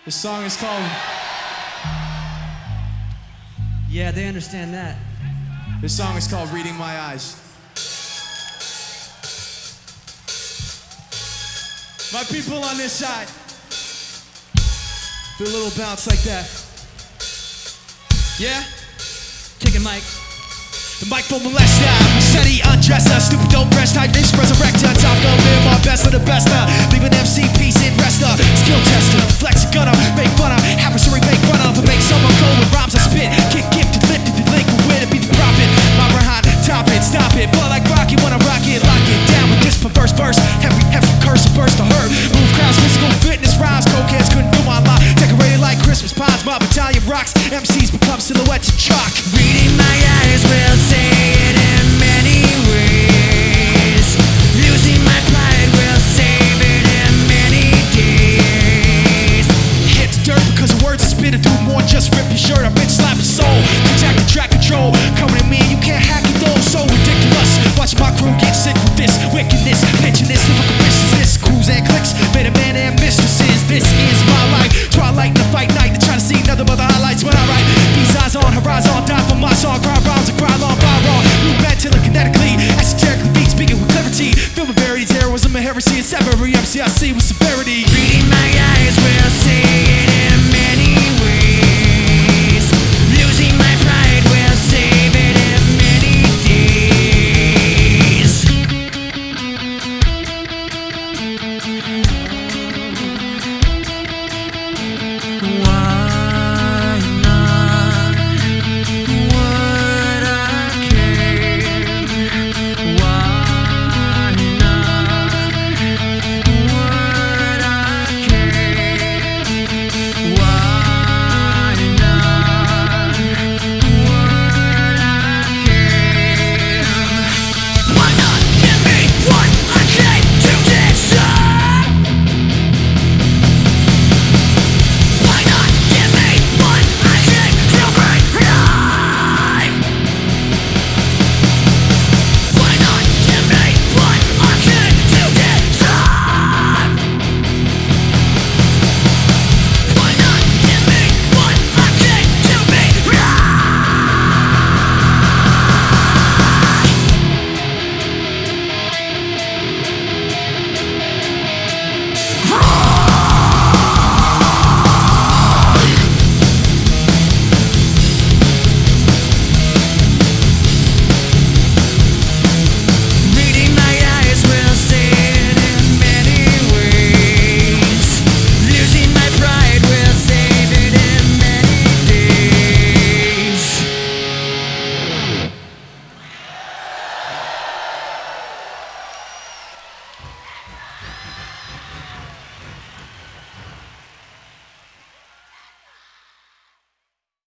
This song is called... Yeah, they understand that. This song is called Reading My Eyes. My people on this side, do a little bounce like that. Yeah? Take it, Mike. The microphone molester, machete undresser, stupid dope breast type bitch resurrector, top gun live my best of the best, leave an MC piece in rester, skill tester, flex a gunner, make fun of, adversary make fun of, and make someone go with rhymes I spit, kick gifted, lifted, delinquent, where to be the profit, my behind, top it, stop it, but like rocket when I rock it, lock it down with this perverse verse, heavy curse, a burst of hurt, move crowds, physical fitness, rhymes, cokeheads couldn't do my line, decorated like Christmas pies, my battalion rocks, MCs become silhouettes of chalk. Reading my eyes will say it in many ways. Losing my pride will save it in many days. Hit the dirt because the words I spit do more than just rip your shirt. I bitch slap your soul, contact and track control. Coming at me, you can't hack it though, so ridiculous. Watching my crew get sick with this wickedness, pitching this lyrical business. Crews and clicks, made a man and mistresses. This is my life. Twilight in the fight night, to try to see nothing but the highlights when I write. These eyes on horizon, die for my song, cry rhymes and cry long, fire on. Move mentally, kinetically, esoterically, beat speaking with clarity. Film verity, terrorism and heresy, and severity. MC I see with severity. Reading my eyes will say it in many ways. Losing my pride will save it in many days. One